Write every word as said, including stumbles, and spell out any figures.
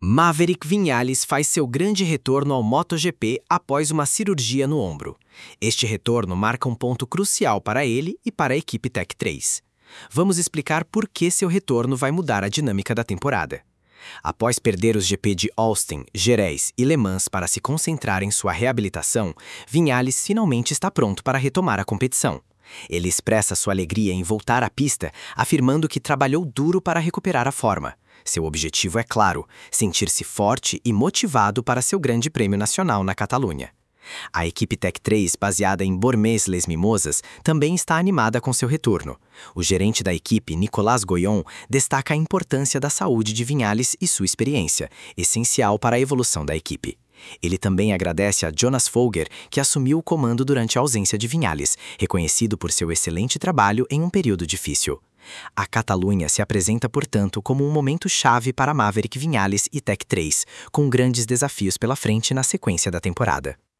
Maverick Viñales faz seu grande retorno ao MotoGP após uma cirurgia no ombro. Este retorno marca um ponto crucial para ele e para a equipe Tech três. Vamos explicar por que seu retorno vai mudar a dinâmica da temporada. Após perder os G P de Austin, Jerez e Le Mans para se concentrar em sua reabilitação, Viñales finalmente está pronto para retomar a competição. Ele expressa sua alegria em voltar à pista, afirmando que trabalhou duro para recuperar a forma. Seu objetivo é claro, sentir-se forte e motivado para seu grande prêmio nacional na Catalunha. A equipe Tech três, baseada em Bormes-les Mimosas, também está animada com seu retorno. O gerente da equipe, Nicolas Goyon, destaca a importância da saúde de Viñales e sua experiência, essencial para a evolução da equipe. Ele também agradece a Jonas Folger, que assumiu o comando durante a ausência de Viñales, reconhecido por seu excelente trabalho em um período difícil. A Catalunha se apresenta, portanto, como um momento chave para Maverick Viñales e Tech três, com grandes desafios pela frente na sequência da temporada.